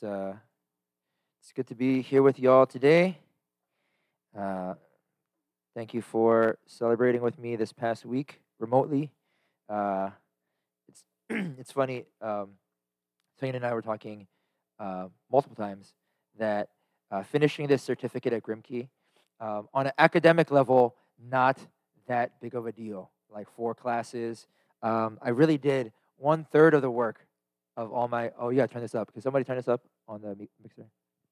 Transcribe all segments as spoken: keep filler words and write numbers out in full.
uh, it's good to be here with y'all today. Uh, Thank you for celebrating with me this past week remotely. Uh, it's it's funny. Um, Tanya and I were talking uh, multiple times that uh, finishing this certificate at Grimkey um, on an academic level, not that big of a deal. Like four classes. Um, I really did one third of the work of all my. Oh yeah, turn this up. Can somebody turn this up on the mi- mixer?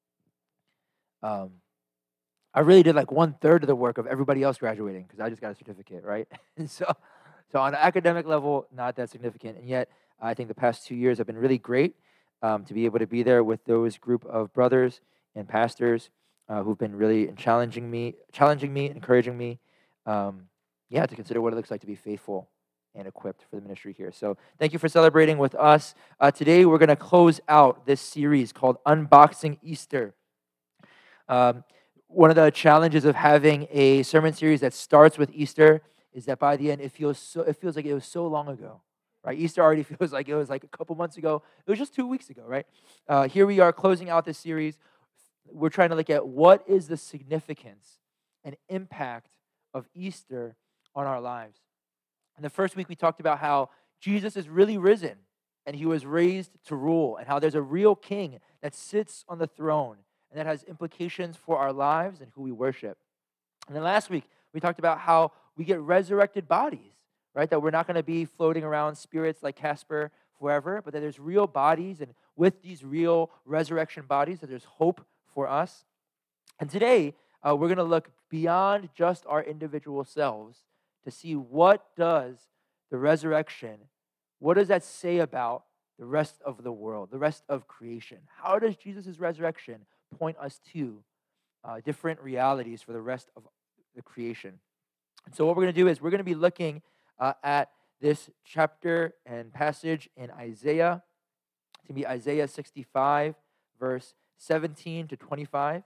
Um, I really did like one third of the work of everybody else graduating because I just got a certificate, right? And so, so on an academic level, not that significant, and yet I think the past two years have been really great um, to be able to be there with those group of brothers and pastors uh, who've been really challenging me, challenging me, encouraging me, um, yeah, to consider what it looks like to be faithful and equipped for the ministry here. So thank you for celebrating with us. Uh, today we're going to close out this series called Unboxing Easter. Um, one of the challenges of having a sermon series that starts with Easter is that by the end it feels so it feels like it was so long ago, right? Easter already feels like it was like a couple months ago. It was just two weeks ago, right? Uh, here we are closing out this series. We're trying to look at what is the significance and impact of Easter on our lives. In the first week, we talked about how Jesus is really risen and he was raised to rule, and how there's a real king that sits on the throne and that has implications for our lives and who we worship. And then last week, we talked about how we get resurrected bodies, right? That we're not going to be floating around spirits like Casper forever, but that there's real bodies, and with these real resurrection bodies, that there's hope for us. And today, uh, we're going to look beyond just our individual selves to see what does the resurrection, what does that say about the rest of the world, the rest of creation? How does Jesus' resurrection point us to uh, different realities for the rest of the creation? And so what we're going to do is we're going to be looking uh, at this chapter and passage in Isaiah. It's going to be Isaiah sixty-five, verse seventeen to twenty-five.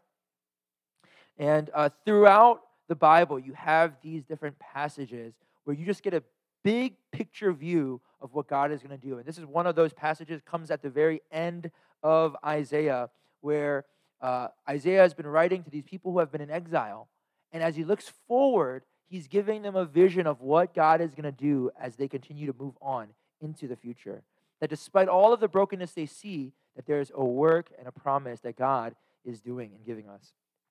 And uh, throughout the Bible, you have these different passages where you just get a big picture view of what God is going to do. And this is one of those passages, comes at the very end of Isaiah, where uh, Isaiah has been writing to these people who have been in exile. And as he looks forward, he's giving them a vision of what God is going to do as they continue to move on into the future. That despite all of the brokenness they see, that there's a work and a promise that God is doing and giving us.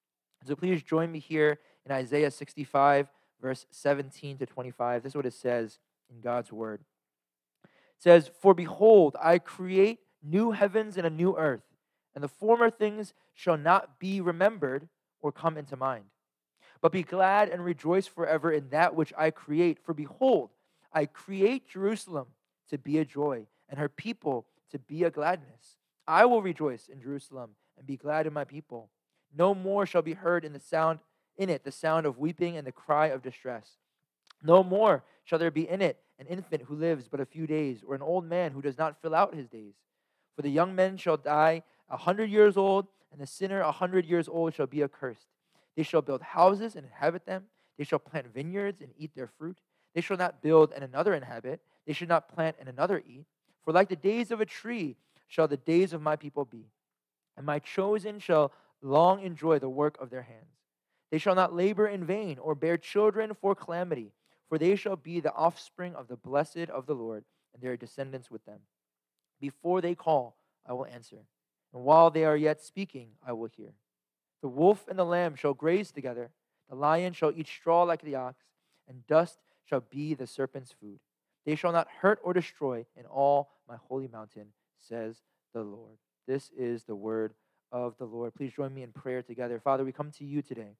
So please join me here in Isaiah sixty-five, verse seventeen to twenty-five. This is what it says in God's word. It says, "For behold, I create new heavens and a new earth, and the former things shall not be remembered or come into mind. But be glad and rejoice forever in that which I create. For behold, I create Jerusalem to be a joy, and her people to be a gladness. I will rejoice in Jerusalem and be glad in my people. No more shall be heard in the sound in it the sound of weeping and the cry of distress. No more shall there be in it an infant who lives but a few days, or an old man who does not fill out his days. For the young men shall die a hundred years old, and the sinner a hundred years old shall be accursed. They shall build houses and inhabit them. They shall plant vineyards and eat their fruit. They shall not build and another inhabit. They should not plant and another eat. For like the days of a tree shall the days of my people be, and my chosen shall long enjoy the work of their hands. They shall not labor in vain or bear children for calamity, for they shall be the offspring of the blessed of the Lord, and their descendants with them. Before they call, I will answer, and while they are yet speaking, I will hear. The wolf and the lamb shall graze together. The lion shall eat straw like the ox, and dust shall be the serpent's food. They shall not hurt or destroy in all my holy mountain, says the Lord." This is the word of the Lord. Please join me in prayer together. Father, we come to you today.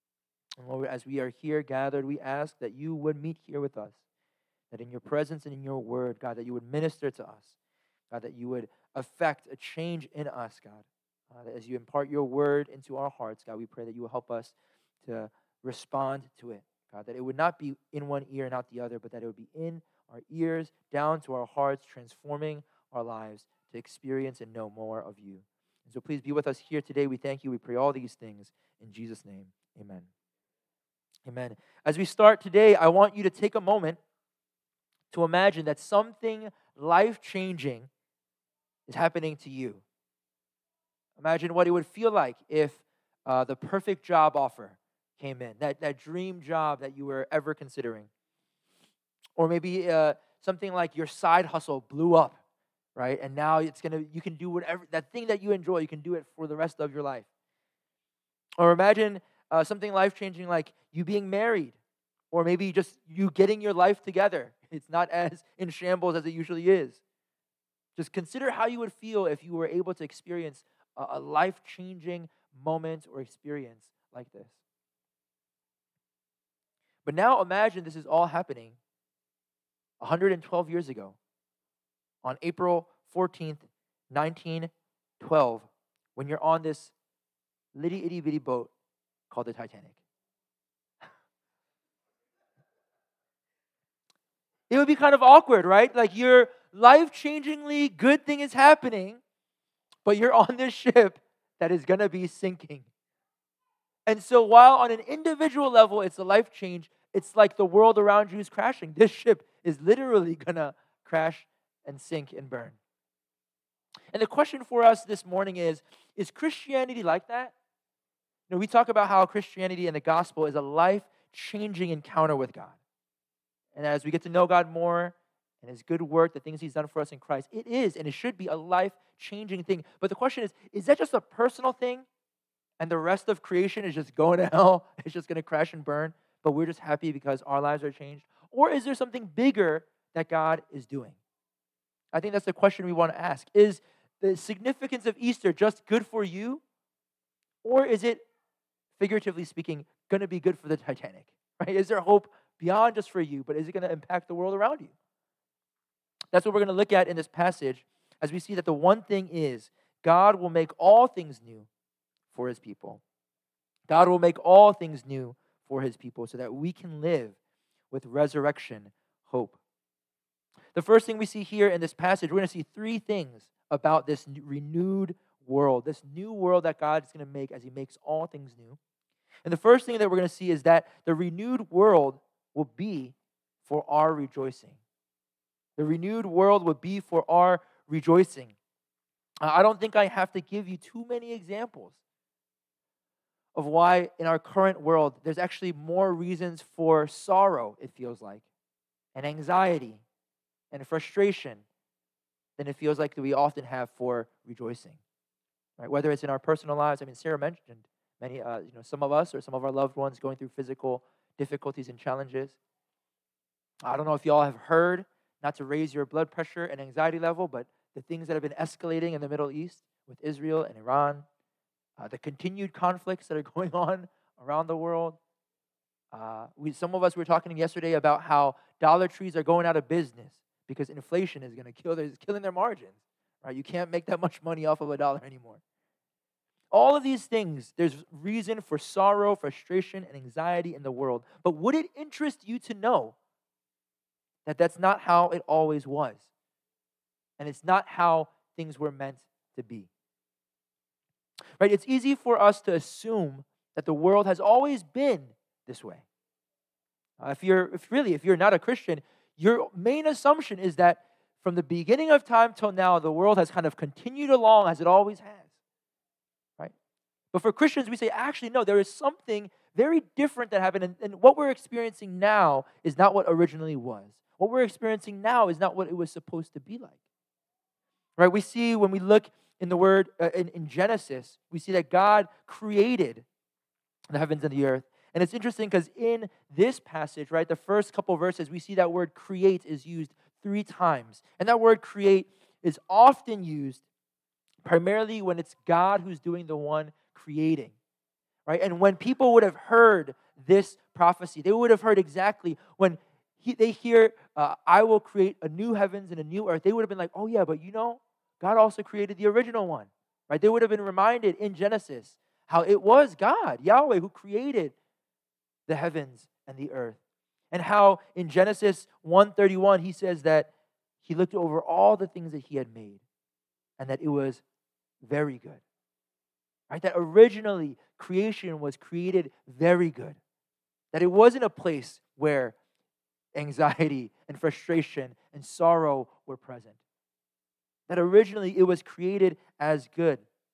And Lord, as we are here gathered, we ask that you would meet here with us, that in your presence and in your word, God, that you would minister to us, God, that you would affect a change in us, God. Uh, that as you impart your word into our hearts, God, we pray that you will help us to respond to it, God, that it would not be in one ear and out the other, but that it would be in our ears, down to our hearts, transforming our lives to experience and know more of you. And so please be with us here today. We thank you. We pray all these things in Jesus' name. Amen. Amen. As we start today, I want you to take a moment to imagine that something life-changing is happening to you. Imagine what it would feel like if uh, the perfect job offer came in, that, that dream job that you were ever considering. Or maybe uh, something like your side hustle blew up, right? And now it's gonna you can do whatever, that thing that you enjoy, you can do it for the rest of your life. Or imagine uh, something life-changing like you being married, or maybe just you getting your life together. It's not as in shambles as it usually is. Just consider how you would feel if you were able to experience a, a life-changing moment or experience like this. But now imagine this is all happening one hundred twelve years ago, on April fourteenth, nineteen twelve, when you're on this litty itty bitty boat called the Titanic. It would be kind of awkward, right? Like your life-changingly good thing is happening, but you're on this ship that is going to be sinking. And so while on an individual level it's a life change, it's like the world around you is crashing. This ship is literally going to crash and sink and burn. And the question for us this morning is, is Christianity like that? You know, we talk about how Christianity and the gospel is a life-changing encounter with God. And as we get to know God more and His good work, the things He's done for us in Christ, it is and it should be a life-changing thing. But the question is, is that just a personal thing and the rest of creation is just going to hell? It's just going to crash and burn, but we're just happy because our lives are changed? Or is there something bigger that God is doing? I think that's the question we want to ask. Is the significance of Easter just good for you? Or is it, figuratively speaking, going to be good for the Titanic? Right? Is there hope beyond just for you, but is it going to impact the world around you? That's what we're going to look at in this passage as we see that the one thing is God will make all things new for His people. God will make all things new for His people so that we can live with resurrection hope. The first thing we see here in this passage, we're going to see three things about this renewed world, this new world that God is going to make as He makes all things new. And the first thing that we're going to see is that the renewed world will be for our rejoicing. The renewed world will be for our rejoicing. I don't think I have to give you too many examples of why in our current world there's actually more reasons for sorrow, it feels like, and anxiety and frustration than it feels like that we often have for rejoicing. Right? Whether it's in our personal lives, I mean, Sarah mentioned many, uh, you know, some of us or some of our loved ones going through physical difficulties and challenges. I don't know if y'all have heard, not to raise your blood pressure and anxiety level, but the things that have been escalating in the Middle East with Israel and Iran, uh, the continued conflicts that are going on around the world. Uh, we, some of us were talking yesterday about how Dollar Trees are going out of business because inflation is going to kill their, killing their margins. Right? You can't make that much money off of a dollar anymore. All of these things, there's reason for sorrow, frustration, and anxiety in the world. But would it interest you to know that that's not how it always was? And it's not how things were meant to be. Right? It's easy for us to assume that the world has always been this way. Uh, if you're, if really, if you're not a Christian, your main assumption is that from the beginning of time till now, the world has kind of continued along as it always has. Right? But for Christians, we say, actually, no, there is something very different that happened. And, and what we're experiencing now is not what originally was. What we're experiencing now is not what it was supposed to be like. Right? We see when we look in the word, uh, in, in Genesis, we see that God created the heavens and the earth. And it's interesting because in this passage, right, the first couple verses, we see that word create is used three times. And that word create is often used primarily when it's God who's doing the one creating. Right? And when people would have heard this prophecy, they would have heard exactly when he, they hear, uh, I will create a new heavens and a new earth, they would have been like, oh yeah, but you know, God also created the original one. Right? They would have been reminded in Genesis how it was God, Yahweh, who created the heavens and the earth. And how in Genesis one thirty-one, he says that he looked over all the things that he had made and that it was very good. Right? That originally creation was created very good. That it wasn't a place where anxiety and frustration and sorrow were present. That originally it was created as good.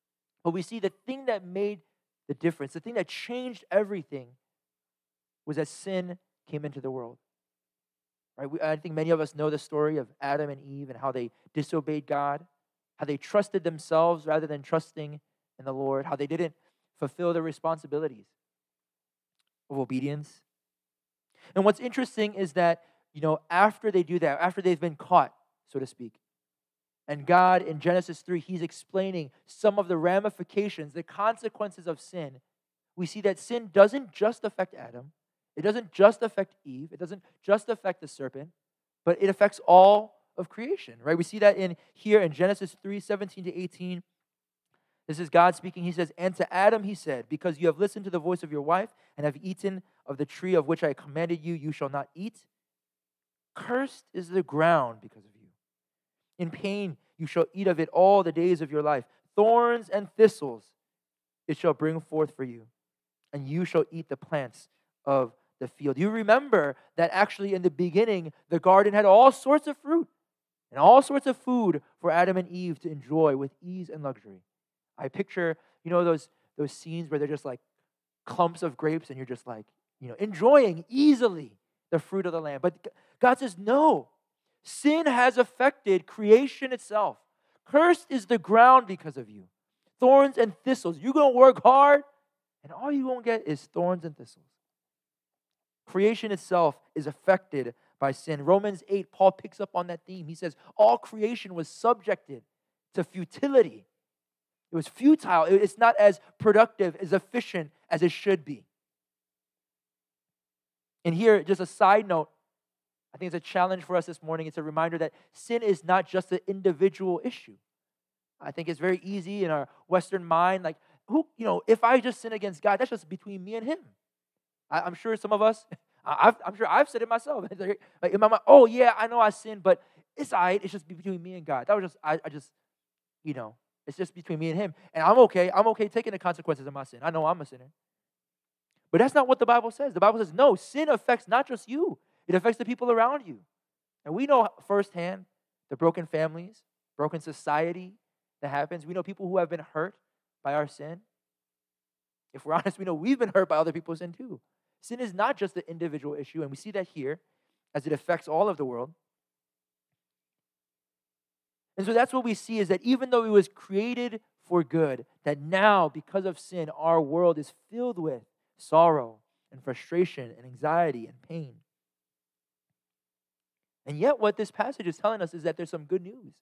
But we see the thing that made the difference, the thing that changed everything, was that sin came into the world. Right? We, I think many of us know the story of Adam and Eve and how they disobeyed God, how they trusted themselves rather than trusting in the Lord, how they didn't fulfill their responsibilities of obedience. And what's interesting is that, you know, after they do that, after they've been caught, so to speak, and God in Genesis three, he's explaining some of the ramifications, the consequences of sin. We see that sin doesn't just affect Adam. It doesn't just affect Eve. It doesn't just affect the serpent, but it affects all of creation, right? We see that in here in Genesis three, seventeen to eighteen. This is God speaking. He says, "And to Adam he said, because you have listened to the voice of your wife and have eaten of the tree of which I commanded you, you shall not eat. Cursed is the ground because of you. In pain you shall eat of it all the days of your life. Thorns and thistles it shall bring forth for you, and you shall eat the plants of the field." You remember that actually in the beginning, the garden had all sorts of fruit and all sorts of food for Adam and Eve to enjoy with ease and luxury. I picture, you know, those those scenes where they're just like clumps of grapes and you're just like, you know, enjoying easily the fruit of the land. But God says, no, sin has affected creation itself. Cursed is the ground because of you. Thorns and thistles. You're going to work hard, and all you're going to get is thorns and thistles. Creation itself is affected by sin. Romans eight, Paul picks up on that theme. He says, all creation was subjected to futility. It was futile. It's not as productive, as efficient as it should be. And here, just a side note, I think it's a challenge for us this morning. It's a reminder that sin is not just an individual issue. I think it's very easy in our Western mind, like, who, you know, if I just sin against God, that's just between me and Him. I, I'm sure some of us, I've, I'm sure I've said it myself. Like in my mind, oh yeah, I know I sinned, but it's all right. It's just between me and God. That was just, I, I just, you know, it's just between me and Him. And I'm okay. I'm okay taking the consequences of my sin. I know I'm a sinner. But that's not what the Bible says. The Bible says, no, sin affects not just you. It affects the people around you. And we know firsthand the broken families, broken society that happens. We know people who have been hurt by our sin. If we're honest, we know we've been hurt by other people's sin too. Sin is not just an individual issue, and we see that here as it affects all of the world. And so that's what we see, is that even though it was created for good, that now, because of sin, our world is filled with sorrow and frustration and anxiety and pain. And yet what this passage is telling us is that there's some good news.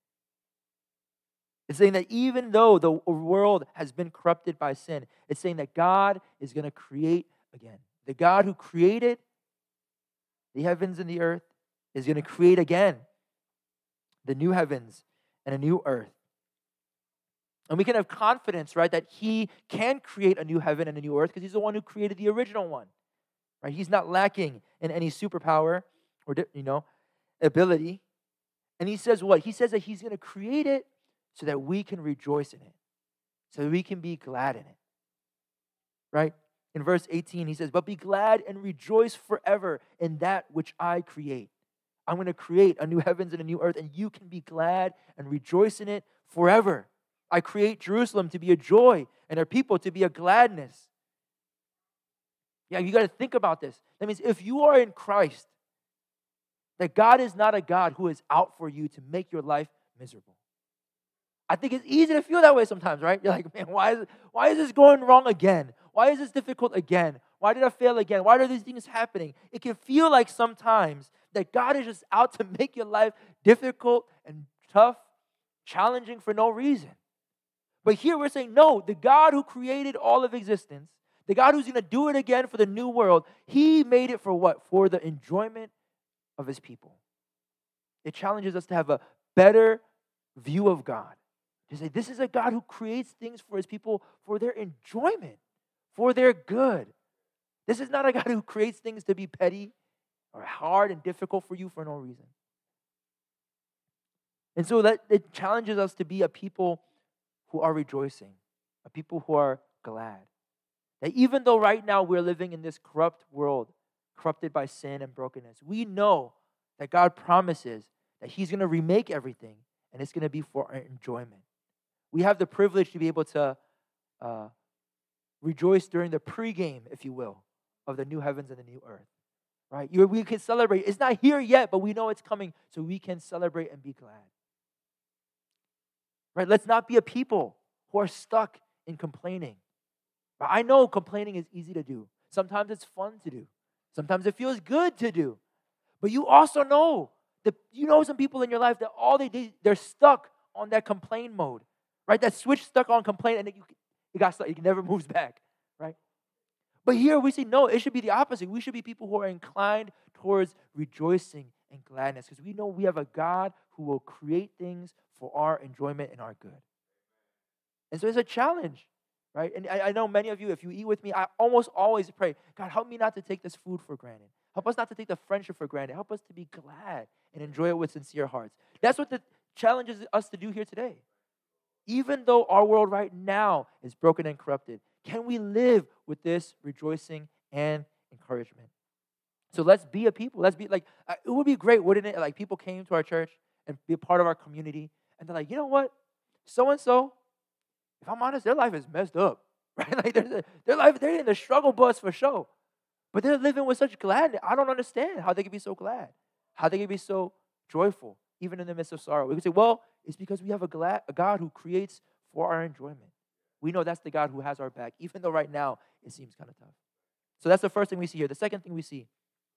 It's saying that even though the world has been corrupted by sin, it's saying that God is going to create again. The God who created the heavens and the earth is going to create again the new heavens and a new earth. And we can have confidence, right, that He can create a new heaven and a new earth because He's the one who created the original one. Right? He's not lacking in any superpower or, you know, ability. And He says what? He says that He's going to create it so that we can rejoice in it, so that we can be glad in it. Right? In verse eighteen, He says, "But be glad and rejoice forever in that which I create." I'm going to create a new heavens and a new earth, and you can be glad and rejoice in it forever. I create Jerusalem to be a joy and her people to be a gladness. Yeah, you got to think about this. That means if you are in Christ, that God is not a God who is out for you to make your life miserable. I think it's easy to feel that way sometimes, right? You're like, man, why is, why is this going wrong again? Why is this difficult again? Why did I fail again? Why are these things happening? It can feel like sometimes that God is just out to make your life difficult and tough, challenging for no reason. But here we're saying, no, the God who created all of existence, the God who's going to do it again for the new world, He made it for what? For the enjoyment of His people. It challenges us to have a better view of God. To say, this is a God who creates things for His people for their enjoyment, for their good. This is not a God who creates things to be petty or hard and difficult for you for no reason. And so that it challenges us to be a people who are rejoicing, a people who are glad. That even though right now we're living in this corrupt world, corrupted by sin and brokenness, we know that God promises that He's going to remake everything, and it's going to be for our enjoyment. We have the privilege to be able to uh, rejoice during the pregame, if you will, of the new heavens and the new earth. Right? You, we can celebrate. It's not here yet, but we know it's coming, so we can celebrate and be glad. Right? Let's not be a people who are stuck in complaining. I know complaining is easy to do. Sometimes it's fun to do. Sometimes it feels good to do. But you also know that you know some people in your life that all they did, they're stuck on that complain mode. Right? That switch stuck on complain and it, it got stuck. It never moves back. Right? But here we see, no, it should be the opposite. We should be people who are inclined towards rejoicing and gladness because we know we have a God who will create things for our enjoyment and our good. And so it's a challenge, right? And I, I know many of you, if you eat with me, I almost always pray, God, help me not to take this food for granted. Help us not to take the friendship for granted. Help us to be glad and enjoy it with sincere hearts. That's what the challenge is us to do here today. Even though our world right now is broken and corrupted, can we live with this rejoicing and encouragement? So let's be a people. Let's be like, uh, it would be great, wouldn't it? Like people came to our church and be a part of our community. And they're like, you know what? So-and-so, if I'm honest, their life is messed up. Right? Like their, their life, they're in the struggle bus for sure. But they're living with such gladness. I don't understand how they can be so glad. How they can be so joyful, even in the midst of sorrow. We can say, well, it's because we have a, glad, a God who creates for our enjoyment. We know that's the God who has our back, even though right now it seems kind of tough. So that's the first thing we see here. The second thing we see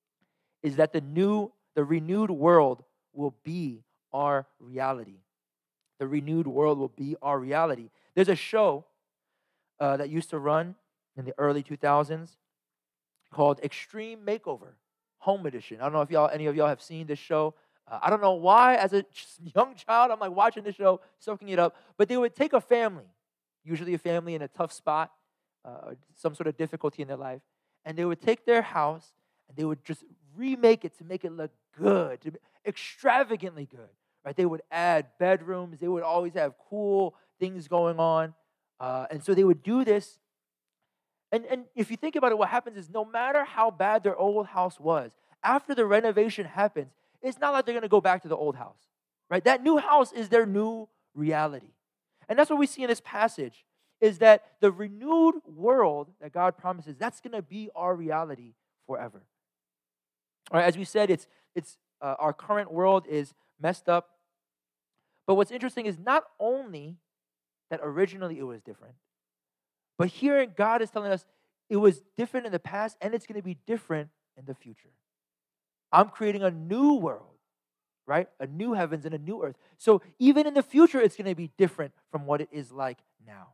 is that the new, the renewed world will be our reality. The renewed world will be our reality. There's a show uh, that used to run in the early two thousands called Extreme Makeover, Home Edition. I don't know if y'all, any of y'all have seen this show. Uh, I don't know why, as a young child, I'm like watching the show, soaking it up. But they would take a family, usually a family in a tough spot, uh, some sort of difficulty in their life, and they would take their house and they would just remake it to make it look good, to be extravagantly good. Right? They would add bedrooms. They would always have cool things going on. Uh, and so they would do this. And, and if you think about it, what happens is no matter how bad their old house was, after the renovation happens, it's not like they're going to go back to the old house. Right? That new house is their new reality. And that's what we see in this passage, is that the renewed world that God promises, that's going to be our reality forever. All right, as we said, it's it's uh, our current world is messed up. But what's interesting is not only that originally it was different, but here God is telling us it was different in the past and it's going to be different in the future. I'm creating a new world, right? A new heavens and a new earth. So even in the future, it's going to be different from what it is like now.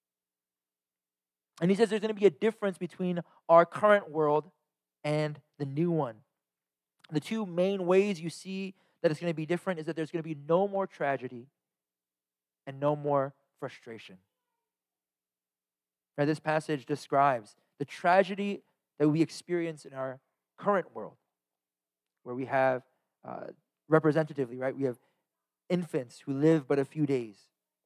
And he says there's going to be a difference between our current world and the new one. The two main ways you see that it's going to be different is that there's going to be no more tragedy and no more frustration. Right, this passage describes the tragedy that we experience in our current world, where we have, uh, representatively, right, we have infants who live but a few days,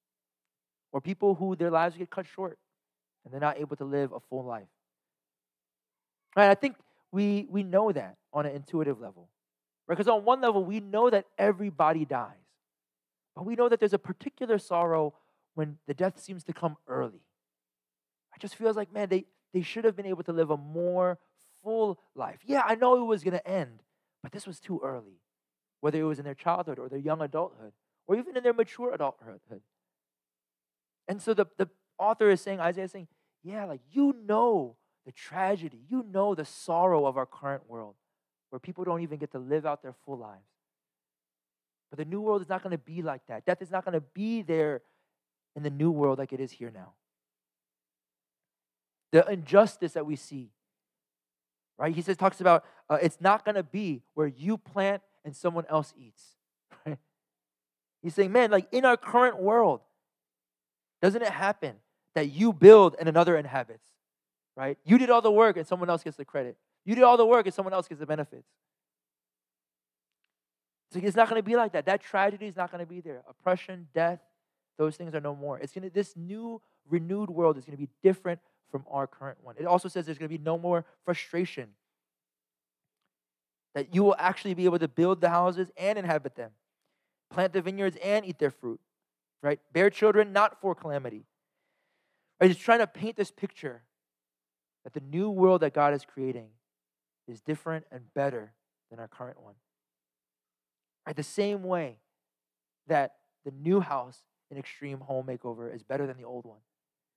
or people who their lives get cut short and they're not able to live a full life. Right, I think we we know that on an intuitive level. Right? Because on one level, we know that everybody dies. But we know that there's a particular sorrow when the death seems to come early. It just feels like, man, they, they should have been able to live a more full life. Yeah, I know it was going to end, but this was too early. Whether it was in their childhood or their young adulthood, or even in their mature adulthood. And so the, the author is saying, Isaiah is saying, yeah, like you know the tragedy, you know the sorrow of our current world, where people don't even get to live out their full lives. But the new world is not going to be like that. Death is not going to be there in the new world like it is here now. The injustice that we see, right? He says, talks about uh, it's not going to be where you plant and someone else eats. Right? He's saying, man, like in our current world, doesn't it happen that you build and another inhabits? Right? You did all the work and someone else gets the credit. You did all the work and someone else gets the benefits. So it's not going to be like that. That tragedy is not going to be there. Oppression, death, those things are no more. It's going to, this new renewed world is going to be different from our current one. It also says there's going to be no more frustration. That you will actually be able to build the houses and inhabit them, plant the vineyards and eat their fruit. right? Bear children not for calamity. Right? He's trying to paint this picture that the new world that God is creating is different and better than our current one. Right? The same way that the new house in Extreme Home Makeover is better than the old one.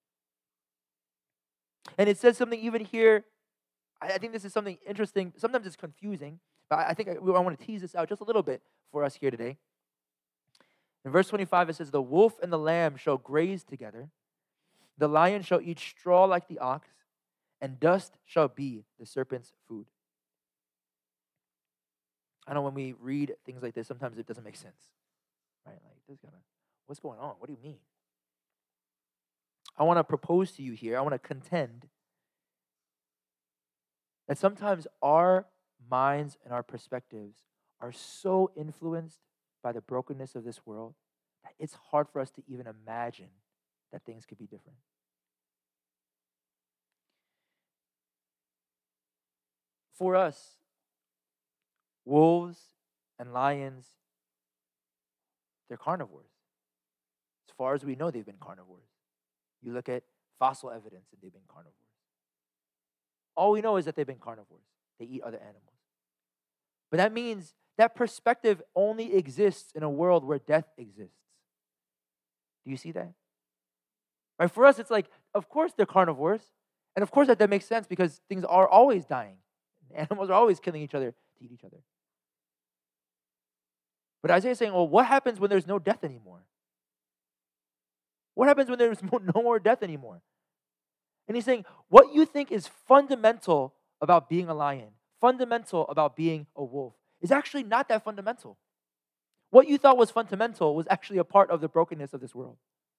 And it says something even here. I think this is something interesting. Sometimes it's confusing, but I think I, I want to tease this out just a little bit for us here today. In verse twenty-five, it says, "The wolf and the lamb shall graze together. The lion shall eat straw like the ox, and dust shall be the serpent's food." I know when we read things like this, sometimes it doesn't make sense. Right? Like, this kind of, what's going on? What do you mean? I want to propose to you here, I want to contend that sometimes our minds and our perspectives are so influenced by the brokenness of this world that it's hard for us to even imagine that things could be different. For us, wolves and lions, they're carnivores. As far as we know, they've been carnivores. You look at fossil evidence and they've been carnivores. All we know is that they've been carnivores. They eat other animals. But that means that perspective only exists in a world where death exists. Do you see that? Right? For us, it's like, of course they're carnivores. And of course that, that makes sense because things are always dying. Animals are always killing each other to eat each other. But Isaiah is saying, well, what happens when there's no death anymore? What happens when there's no more death anymore? And he's saying, what you think is fundamental about being a lion, fundamental about being a wolf, is actually not that fundamental. What you thought was fundamental was actually a part of the brokenness of this world.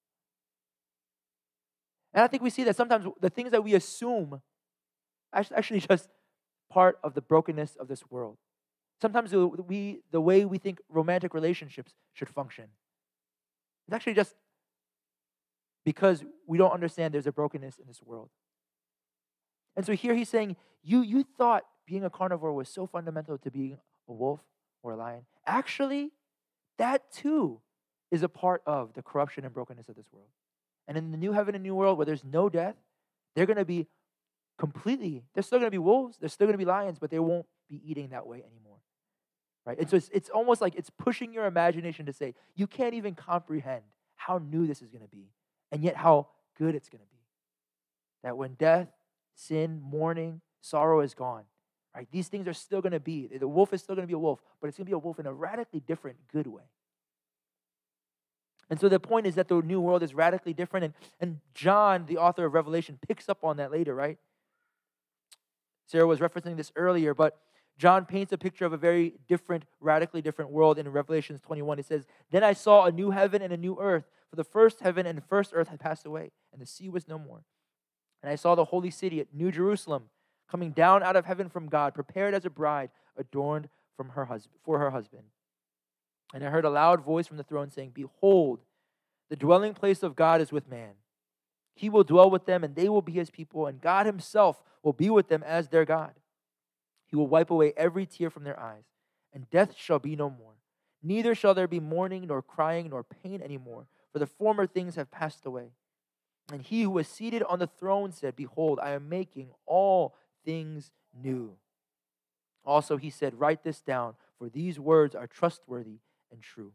And I think we see that sometimes the things that we assume are actually just part of the brokenness of this world. Sometimes we, the way we think romantic relationships should function, it's actually just because we don't understand there's a brokenness in this world. And so here he's saying, you, you thought being a carnivore was so fundamental to being a wolf or a lion. Actually, that too is a part of the corruption and brokenness of this world. And in the new heaven and new world where there's no death, they're going to be completely, they're still going to be wolves, they're still going to be lions, but they won't be eating that way anymore. Right? And so it's, it's almost like it's pushing your imagination to say, you can't even comprehend how new this is going to be, and yet how good it's going to be. That when death, sin, mourning, sorrow is gone, right? These things are still going to be. The wolf is still going to be a wolf, but it's going to be a wolf in a radically different, good way. And so the point is that the new world is radically different, and, and John, the author of Revelation, picks up on that later, right? Sarah was referencing this earlier, but John paints a picture of a very different, radically different world in Revelation twenty-one. It says, "Then I saw a new heaven and a new earth, for the first heaven and the first earth had passed away, and the sea was no more. And I saw the holy city, New Jerusalem, coming down out of heaven from God, prepared as a bride, adorned from her husband, for her husband. And I heard a loud voice from the throne saying, 'Behold, the dwelling place of God is with man. He will dwell with them, and they will be his people, and God himself will be with them as their God. He will wipe away every tear from their eyes, and death shall be no more. Neither shall there be mourning, nor crying, nor pain anymore, for the former things have passed away.' And he who was seated on the throne said, 'Behold, I am making all things new.' Also he said, 'Write this down, for these words are trustworthy and true.'"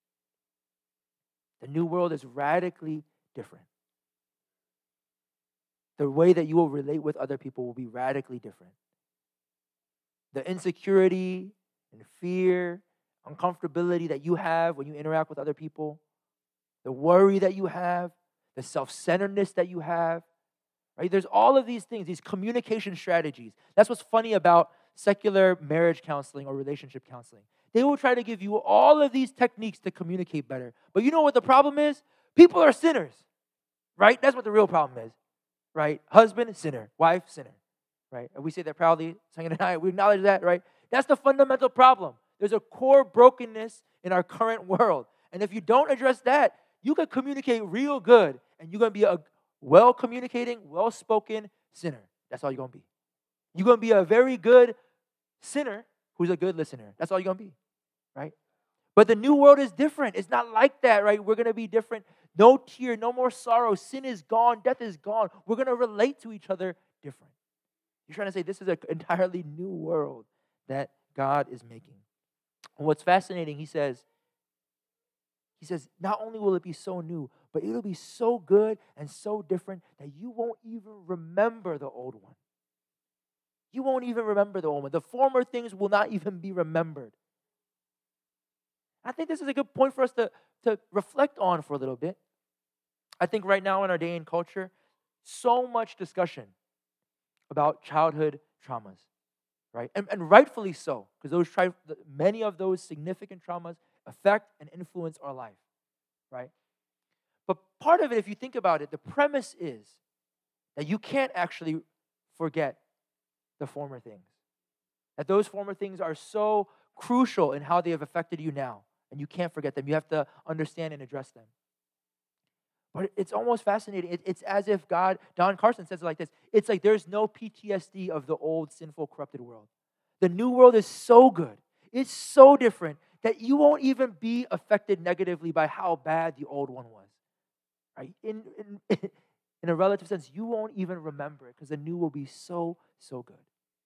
The new world is radically different. The way that you will relate with other people will be radically different. The insecurity and fear, uncomfortability that you have when you interact with other people, the worry that you have, the self-centeredness that you have, right? There's all of these things, these communication strategies. That's what's funny about secular marriage counseling or relationship counseling. They will try to give you all of these techniques to communicate better. But you know what the problem is? People are sinners, right? That's what the real problem is, right? Husband, sinner. Wife, sinner, right? And we say that proudly, saying tonight, we acknowledge that, right? That's the fundamental problem. There's a core brokenness in our current world. And if you don't address that, you can communicate real good, and you're going to be a well-communicating, well-spoken sinner. That's all you're going to be. You're going to be a very good sinner who's a good listener. That's all you're going to be, right? But the new world is different. It's not like that, right? We're going to be different. No tear, no more sorrow. Sin is gone. Death is gone. We're going to relate to each other different. You're trying to say this is an entirely new world that God is making. And what's fascinating, he says, he says, not only will it be so new, but it'll be so good and so different that you won't even remember the old one. You won't even remember the old one. The former things will not even be remembered. I think this is a good point for us to, to reflect on for a little bit. I think right now in our day and culture, so much discussion about childhood traumas, right? And, and rightfully so, because those tri- many of those significant traumas affect and influence our life, right? But part of it, if you think about it, the premise is that you can't actually forget the former things. That those former things are so crucial in how they have affected you now, and you can't forget them. You have to understand and address them. But it's almost fascinating. It, it's as if God, Don Carson says it like this, it's like there's no P T S D of the old, sinful, corrupted world. The new world is so good. It's so different that you won't even be affected negatively by how bad the old one was. Right? In, in, in a relative sense, you won't even remember it because the new will be so, so good.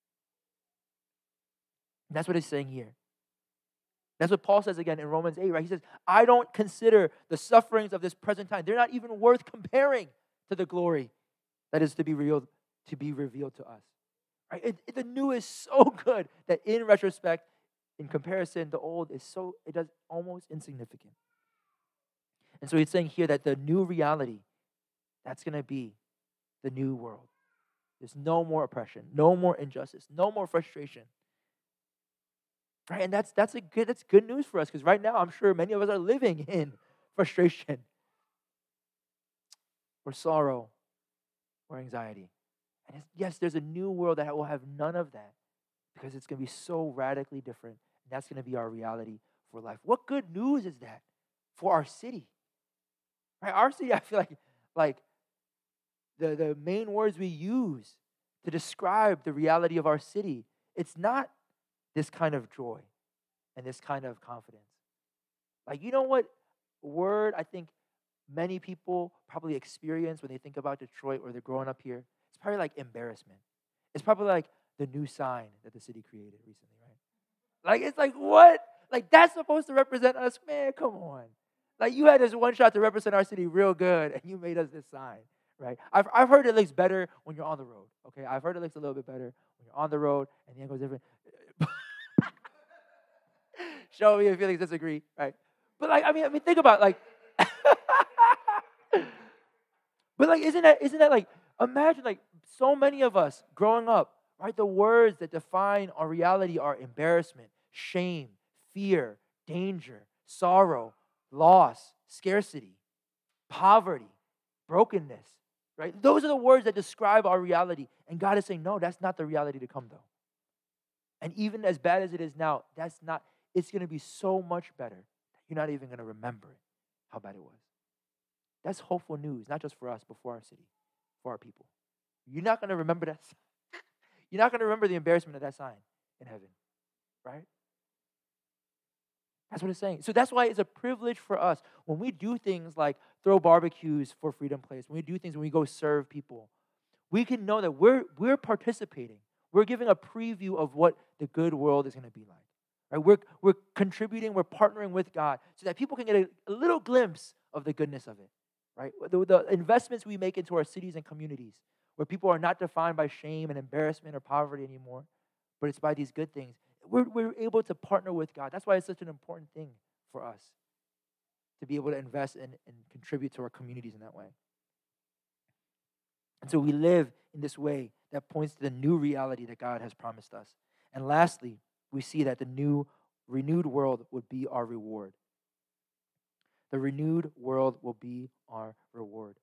And that's what he's saying here. That's what Paul says again in Romans eight, right? He says, I don't consider the sufferings of this present time. They're not even worth comparing to the glory that is to be revealed, to be revealed to us. Right? It, it, the new is so good that in retrospect, in comparison, the old is so, it does almost insignificant. And so he's saying here that the new reality, that's going to be the new world. There's no more oppression, no more injustice, no more frustration. Right? And that's that's a good that's good news for us, because right now I'm sure many of us are living in frustration or sorrow or anxiety. And it's, yes, there's a new world that will have none of that, because it's going to be so radically different. And that's going to be our reality for life. What good news is that for our city? Right? Our city, I feel like like the, the main words we use to describe the reality of our city, it's not this kind of joy and this kind of confidence. Like, you know what word I think many people probably experience when they think about Detroit or they're growing up here? It's probably like embarrassment. It's probably like the new sign that the city created recently, right? Like, it's like, what? Like, that's supposed to represent us? Man, come on. Like, you had this one shot to represent our city real good, and you made us this sign, right? I've, I've heard it looks better when you're on the road, okay? I've heard it looks a little bit better when you're on the road, and the angle goes different. Show me if you disagree, right? But like, I mean, I mean, think about like, but like, isn't that isn't that like, imagine like so many of us growing up, right? The words that define our reality are embarrassment, shame, fear, danger, sorrow, loss, scarcity, poverty, brokenness, right? Those are the words that describe our reality. And God is saying, no, that's not the reality to come, though. And even as bad as it is now, that's not. It's going to be so much better that you're not even going to remember it, how bad it was. That's hopeful news, not just for us, but for our city, for our people. You're not going to remember that. You're not going to remember the embarrassment of that sign in heaven, right? That's what it's saying. So that's why it's a privilege for us when we do things like throw barbecues for Freedom Place, when we do things when we go serve people, we can know that we're we're participating. We're giving a preview of what the good world is going to be like. Right? We're, we're contributing, we're partnering with God so that people can get a, a little glimpse of the goodness of it. Right? The, the investments we make into our cities and communities, where people are not defined by shame and embarrassment or poverty anymore, but it's by these good things. We're, we're able to partner with God. That's why it's such an important thing for us to be able to invest in and contribute to our communities in that way. And so we live in this way that points to the new reality that God has promised us. And lastly, we see that the new, renewed world would be our reward. The renewed world will be our reward.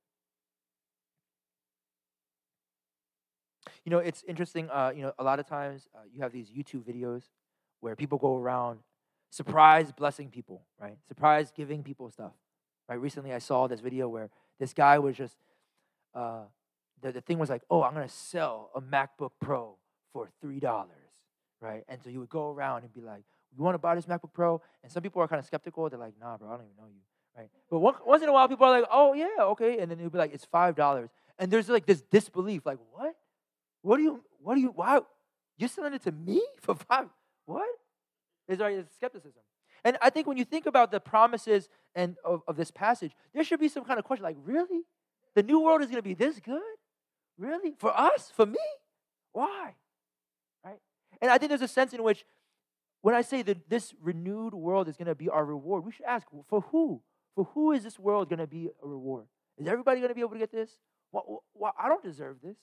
You know, it's interesting, uh, you know, a lot of times uh, you have these YouTube videos where people go around surprise blessing people, right? Surprise giving people stuff, right? Recently I saw this video where this guy was just, uh, the, the thing was like, oh, I'm going to sell a MacBook Pro for three dollars, right? And so you would go around and be like, you want to buy this MacBook Pro? And some people are kind of skeptical. They're like, nah, bro, I don't even know you, right? But one, once in a while, people are like, oh, yeah, okay. And then they'll be like, it's five dollars. And there's like this disbelief, like, what? What do you, what do you, why? You're selling it to me for five? What? There's already skepticism. And I think when you think about the promises and of, of this passage, there should be some kind of question, like, really? The new world is going to be this good? Really? For us? For me? Why? Right? And I think there's a sense in which when I say that this renewed world is going to be our reward, we should ask, for who? For who is this world going to be a reward? Is everybody going to be able to get this? Well, well, I don't deserve this.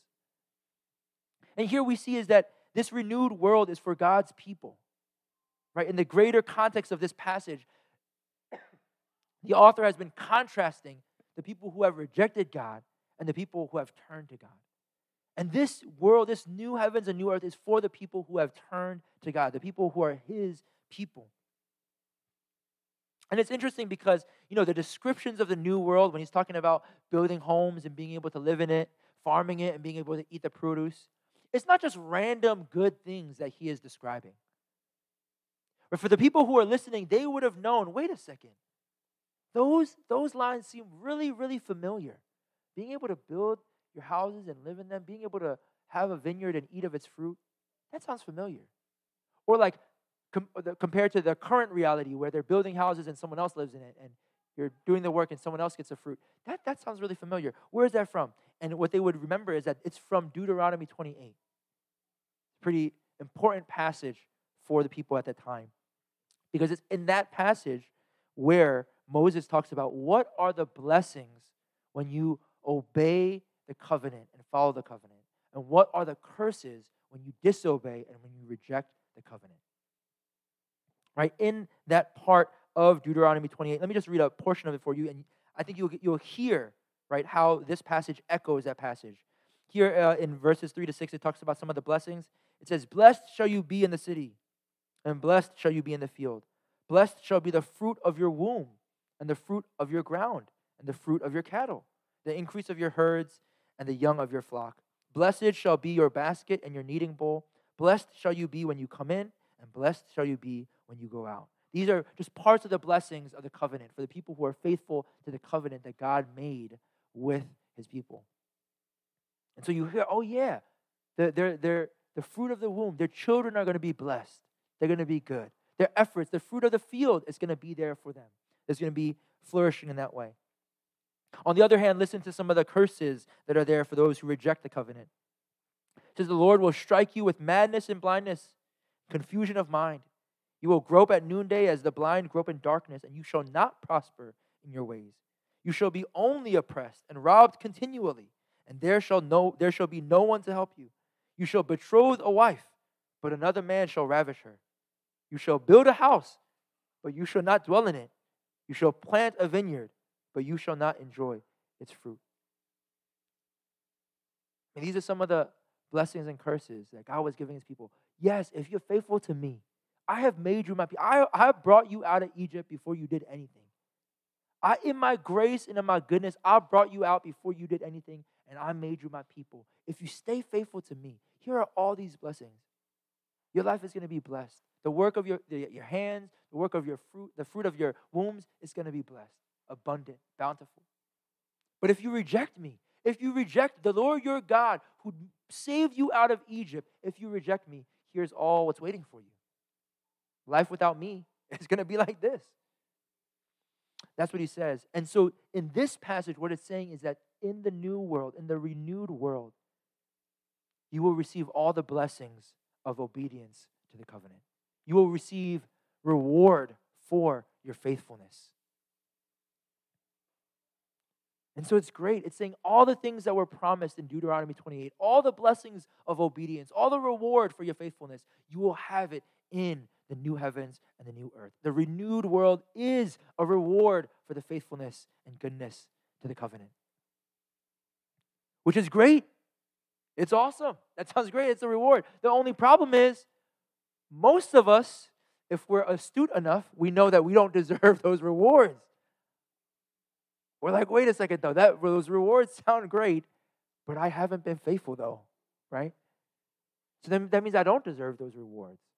And here we see is that this renewed world is for God's people. Right? In the greater context of this passage, the author has been contrasting the people who have rejected God and the people who have turned to God. And this world, this new heavens and new earth is for the people who have turned to God, the people who are His people. And it's interesting because, you know, the descriptions of the new world, when he's talking about building homes and being able to live in it, farming it and being able to eat the produce, it's not just random good things that he is describing. But for the people who are listening, they would have known, wait a second, those, those lines seem really, really familiar. Being able to build your houses and live in them, being able to have a vineyard and eat of its fruit, that sounds familiar. Or like com- the, compared to the current reality where they're building houses and someone else lives in it, and you're doing the work and someone else gets the fruit. That, that sounds really familiar. Where is that from? And what they would remember is that it's from Deuteronomy twenty-eight. Pretty important passage for the people at that time. Because it's in that passage where Moses talks about what are the blessings when you obey the covenant and follow the covenant, and what are the curses when you disobey and when you reject the covenant. Right? In that part of Deuteronomy twenty-eight, let me just read a portion of it for you, and I think you'll, you'll hear, right, how this passage echoes that passage. Here uh, in verses three to six, it talks about some of the blessings. It says, blessed shall you be in the city, and blessed shall you be in the field. Blessed shall be the fruit of your womb, and the fruit of your ground, and the fruit of your cattle, the increase of your herds, and the young of your flock. Blessed shall be your basket and your kneading bowl. Blessed shall you be when you come in, and blessed shall you be when you go out. These are just parts of the blessings of the covenant for the people who are faithful to the covenant that God made with his people. And so you hear, oh yeah, they're, they're, they're, the fruit of the womb, their children are going to be blessed. They're going to be good. Their efforts, the fruit of the field is going to be there for them. It's going to be flourishing in that way. On the other hand, listen to some of the curses that are there for those who reject the covenant. It says, the Lord will strike you with madness and blindness, confusion of mind. You will grope at noonday as the blind grope in darkness, and you shall not prosper in your ways. You shall be only oppressed and robbed continually, and there shall no there shall be no one to help you. You shall betroth a wife, but another man shall ravish her. You shall build a house, but you shall not dwell in it. You shall plant a vineyard, but you shall not enjoy its fruit. And these are some of the blessings and curses that God was giving his people. Yes, if you're faithful to me, I have made you my people. I, I have brought you out of Egypt before you did anything. I, in my grace and in my goodness, I brought you out before you did anything, and I made you my people. If you stay faithful to me, here are all these blessings. Your life is going to be blessed. The work of your, the, your hands, the work of your fruit, the fruit of your wombs is going to be blessed, abundant, bountiful. But if you reject me, if you reject the Lord your God who saved you out of Egypt, if you reject me, here's all what's waiting for you. Life without me is going to be like this. That's what he says. And so in this passage, what it's saying is that in the new world, in the renewed world, you will receive all the blessings of obedience to the covenant. You will receive reward for your faithfulness. And so it's great. It's saying all the things that were promised in Deuteronomy twenty-eight, all the blessings of obedience, all the reward for your faithfulness, you will have it in the new heavens and the new earth. The renewed world is a reward for the faithfulness and goodness to the covenant. Which is great. It's awesome. That sounds great. It's a reward. The only problem is, most of us, if we're astute enough, we know that we don't deserve those rewards. We're like, wait a second though, that those rewards sound great, but I haven't been faithful though, right? So then that means I don't deserve those rewards.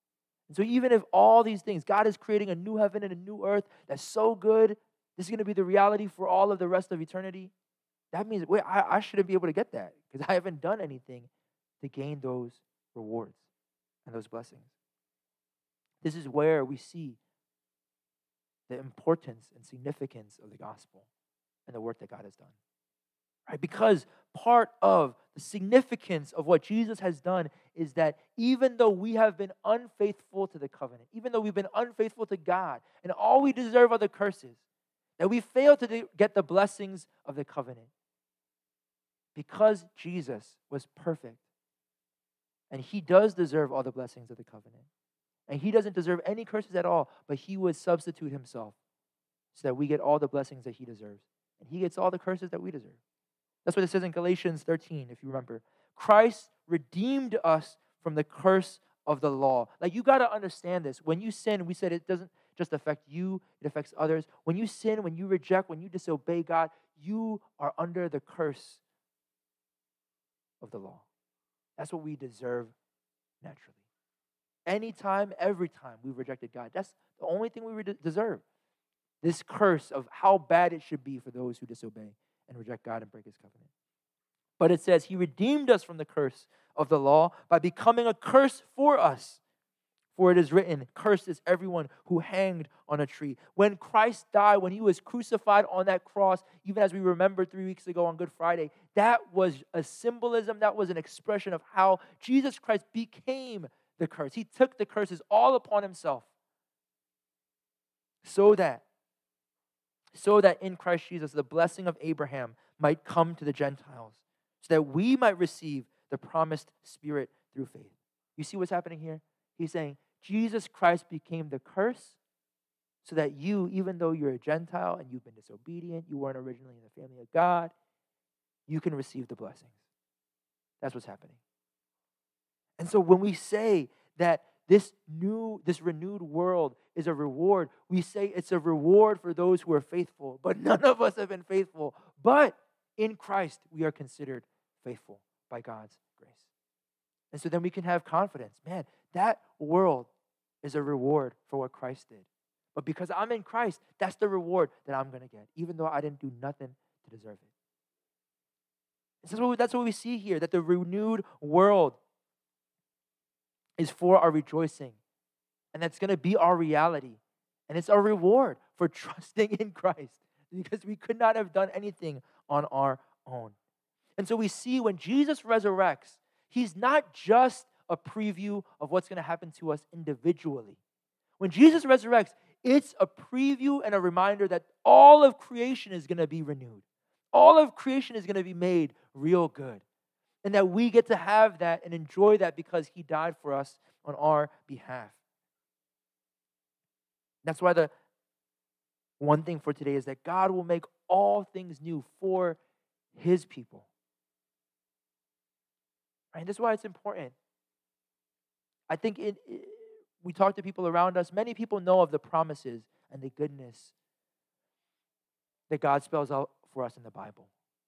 And so even if all these things, God is creating a new heaven and a new earth that's so good, this is going to be the reality for all of the rest of eternity, that means, wait, I, I shouldn't be able to get that because I haven't done anything to gain those rewards and those blessings. This is where we see the importance and significance of the gospel and the work that God has done. Right? Because part of the significance of what Jesus has done is that even though we have been unfaithful to the covenant, even though we've been unfaithful to God, and all we deserve are the curses, that we fail to do, get the blessings of the covenant, because Jesus was perfect, and he does deserve all the blessings of the covenant, and he doesn't deserve any curses at all, but he would substitute himself so that we get all the blessings that he deserves, and he gets all the curses that we deserve. That's what it says in Galatians thirteen, if you remember. Christ redeemed us from the curse of the law. Like, you got to understand this. When you sin, we said it doesn't just affect you, it affects others. When you sin, when you reject, when you disobey God, you are under the curse of the law. That's what we deserve naturally. Anytime, every time we've rejected God, that's the only thing we deserve. This curse of how bad it should be for those who disobey and reject God and break his covenant. But it says he redeemed us from the curse of the law by becoming a curse for us. For it is written, cursed is everyone who hanged on a tree. When Christ died, when he was crucified on that cross, even as we remembered three weeks ago on Good Friday, that was a symbolism, that was an expression of how Jesus Christ became the curse. He took the curses all upon himself so that so that in Christ Jesus, the blessing of Abraham might come to the Gentiles, so that we might receive the promised Spirit through faith. You see what's happening here? He's saying, Jesus Christ became the curse so that you, even though you're a Gentile and you've been disobedient, you weren't originally in the family of God, you can receive the blessings. That's what's happening. And so when we say that this new, this renewed world is a reward, we say it's a reward for those who are faithful, but none of us have been faithful. But in Christ, we are considered faithful by God's grace. And so then we can have confidence. Man, that world is a reward for what Christ did. But because I'm in Christ, that's the reward that I'm going to get, even though I didn't do nothing to deserve it. This is what we, that's what we see here, that the renewed world is for our rejoicing. And that's going to be our reality. And it's our reward for trusting in Christ, because we could not have done anything on our own. And so we see when Jesus resurrects, he's not just a preview of what's going to happen to us individually. When Jesus resurrects, it's a preview and a reminder that all of creation is going to be renewed. All of creation is going to be made real good. And that we get to have that and enjoy that because he died for us on our behalf. That's why the one thing for today is that God will make all things new for his people. Right? That's why it's important. I think it, it, we talk to people around us. Many people know of the promises and the goodness that God spells out for us in the Bible.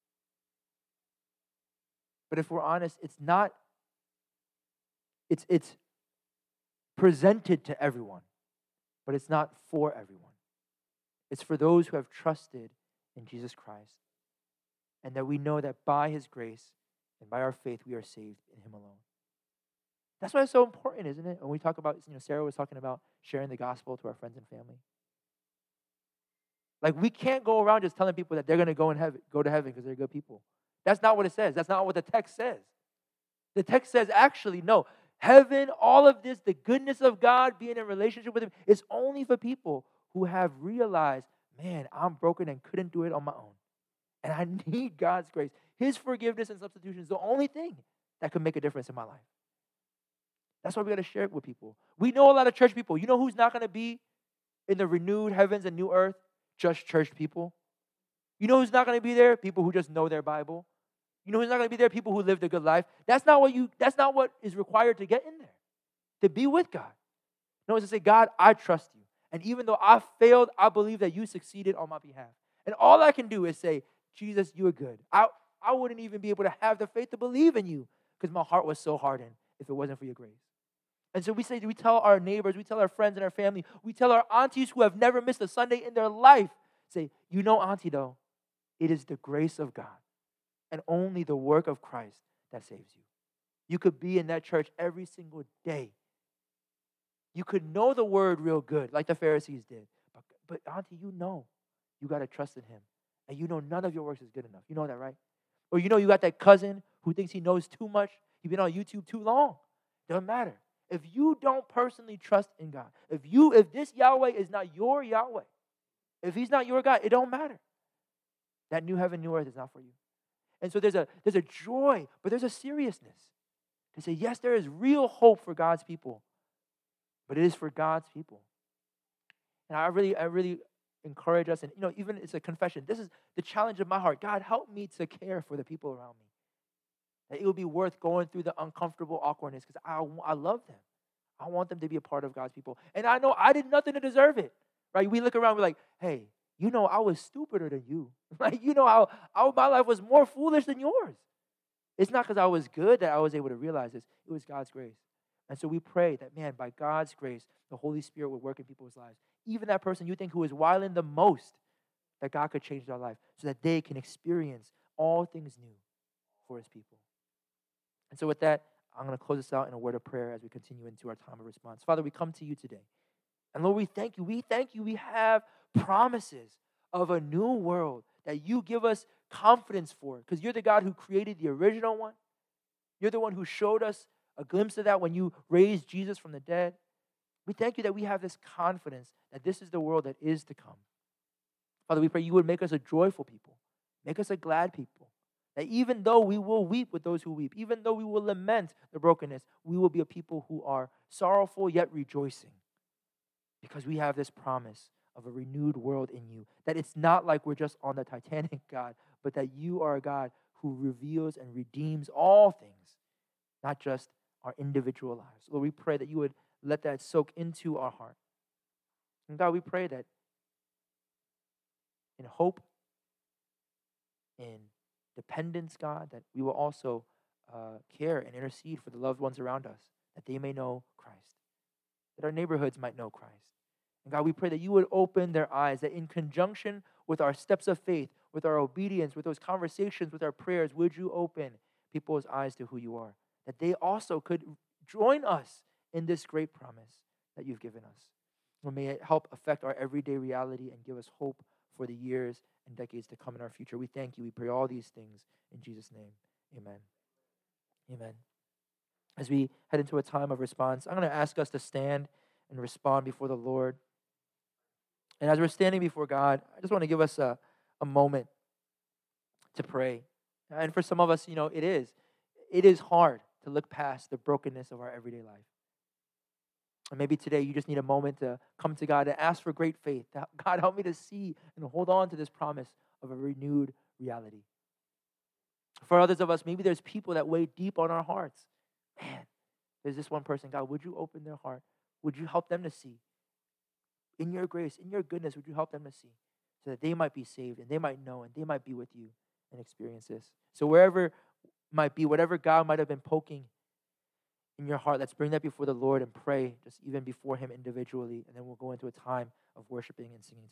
But if we're honest, it's not, it's, it's presented to everyone, but it's not for everyone. It's for those who have trusted in Jesus Christ, and that we know that by his grace and by our faith, we are saved in him alone. That's why it's so important, isn't it? When we talk about, you know, Sarah was talking about sharing the gospel to our friends and family. Like, we can't go around just telling people that they're going to go in heaven, go to heaven because they're good people. That's not what it says. That's not what the text says. The text says, actually, no, heaven, all of this, the goodness of God, being in relationship with him, is only for people who have realized, man, I'm broken and couldn't do it on my own. And I need God's grace. His forgiveness and substitution is the only thing that can make a difference in my life. That's why we got to share it with people. We know a lot of church people. You know who's not going to be in the renewed heavens and new earth? Just church people. You know who's not going to be there? People who just know their Bible. You know who's not going to be there? People who lived a good life. That's not what you. That's not what is required to get in there, to be with God. No, it's to say, God, I trust you. And even though I failed, I believe that you succeeded on my behalf. And all I can do is say, Jesus, you are good. I, I wouldn't even be able to have the faith to believe in you because my heart was so hardened if it wasn't for your grace. And so we say, we tell our neighbors, we tell our friends and our family, we tell our aunties who have never missed a Sunday in their life, say, you know, auntie, though, it is the grace of God and only the work of Christ that saves you. You could be in that church every single day. You could know the word real good, like the Pharisees did. But, but auntie, you know you got to trust in him. And you know none of your works is good enough. You know that, right? Or you know you got that cousin who thinks he knows too much. He's been on YouTube too long. Doesn't matter. If you don't personally trust in God, if you, if this Yahweh is not your Yahweh, if he's not your God, it don't matter. That new heaven, new earth is not for you. And so there's a there's a joy, but there's a seriousness to say, yes, there is real hope for God's people, but it is for God's people. And I really, I really encourage us, and you know, even it's a confession. This is the challenge of my heart. God, help me to care for the people around me. That it will be worth going through the uncomfortable awkwardness because I, I love them. I want them to be a part of God's people. And I know I did nothing to deserve it. Right? We look around, we're like, hey, you know I was stupider than you. Like, you know how, how my life was more foolish than yours. It's not because I was good that I was able to realize this. It was God's grace. And so we pray that, man, by God's grace, the Holy Spirit would work in people's lives. Even that person you think who is wilding the most, that God could change their life so that they can experience all things new for his people. And so with that, I'm going to close this out in a word of prayer as we continue into our time of response. Father, we come to you today. And Lord, we thank you. We thank you. We have promises of a new world that you give us confidence for because you're the God who created the original one. You're the one who showed us a glimpse of that when you raised Jesus from the dead. We thank you that we have this confidence that this is the world that is to come. Father, we pray you would make us a joyful people, make us a glad people. That even though we will weep with those who weep, even though we will lament the brokenness, we will be a people who are sorrowful yet rejoicing. Because we have this promise of a renewed world in you. That it's not like we're just on the Titanic, God, but that you are a God who reveals and redeems all things, not just our individual lives. Lord, we pray that you would let that soak into our heart. And God, we pray that in hope, in dependence, God, that we will also uh, care and intercede for the loved ones around us, that they may know Christ, that our neighborhoods might know Christ. And God, we pray that you would open their eyes, that in conjunction with our steps of faith, with our obedience, with those conversations, with our prayers, would you open people's eyes to who you are, that they also could join us in this great promise that you've given us. And may it help affect our everyday reality and give us hope for the years and decades to come in our future. We thank you. We pray all these things in Jesus' name. Amen. Amen. As we head into a time of response, I'm going to ask us to stand and respond before the Lord. And as we're standing before God, I just want to give us a, a moment to pray. And for some of us, you know, it is. It is hard to look past the brokenness of our everyday life. And maybe today you just need a moment to come to God and ask for great faith. God, help me to see and hold on to this promise of a renewed reality. For others of us, maybe there's people that weigh deep on our hearts. Man, there's this one person. God, would you open their heart? Would you help them to see? In your grace, in your goodness, would you help them to see? So that they might be saved and they might know and they might be with you and experience this. So wherever might be, whatever God might have been poking in your heart, let's bring that before the Lord and pray just even before him individually. And then we'll go into a time of worshiping and singing.